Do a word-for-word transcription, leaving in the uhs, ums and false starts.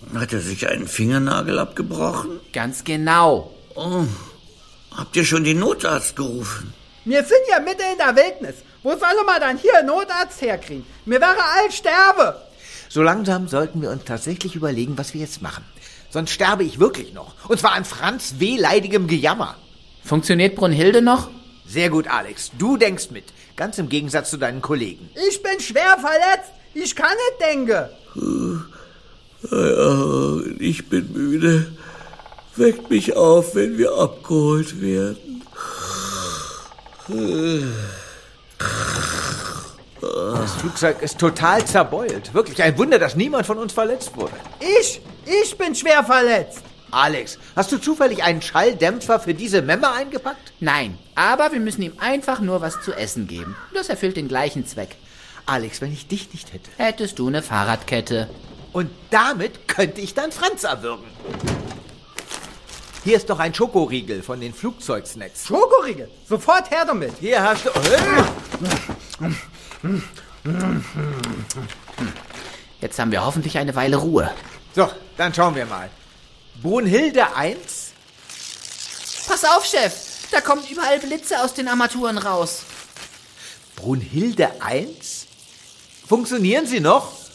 Hat er sich einen Fingernagel abgebrochen? Ganz genau. Oh, habt ihr schon den Notarzt gerufen? Wir sind ja mitten in der Wildnis. Wo soll man dann hier einen Notarzt herkriegen? Mir wäre all sterbe. So langsam sollten wir uns tatsächlich überlegen, was wir jetzt machen. Sonst sterbe ich wirklich noch. Und zwar an Franz wehleidigem Gejammer. Funktioniert Brunhilde noch? Sehr gut, Alex. Du denkst mit. Ganz im Gegensatz zu deinen Kollegen. Ich bin schwer verletzt. Ich kann nicht denken. Ja, ich bin müde. Weckt mich auf, wenn wir abgeholt werden. Das Flugzeug ist total zerbeult. Wirklich ein Wunder, dass niemand von uns verletzt wurde. Ich, ich bin schwer verletzt. Alex, hast du zufällig einen Schalldämpfer für diese Memme eingepackt? Nein, aber wir müssen ihm einfach nur was zu essen geben. Das erfüllt den gleichen Zweck. Alex, wenn ich dich nicht hätte. Hättest du eine Fahrradkette. Und damit könnte ich dann Franz erwürgen. Hier ist doch ein Schokoriegel von den Flugzeugsnacks. Schokoriegel, sofort her damit. Hier hast du... Jetzt haben wir hoffentlich eine Weile Ruhe. So, dann schauen wir mal. Brunhilde eins. Pass auf, Chef. Da kommen überall Blitze aus den Armaturen raus. Brunhilde eins? Funktionieren sie noch?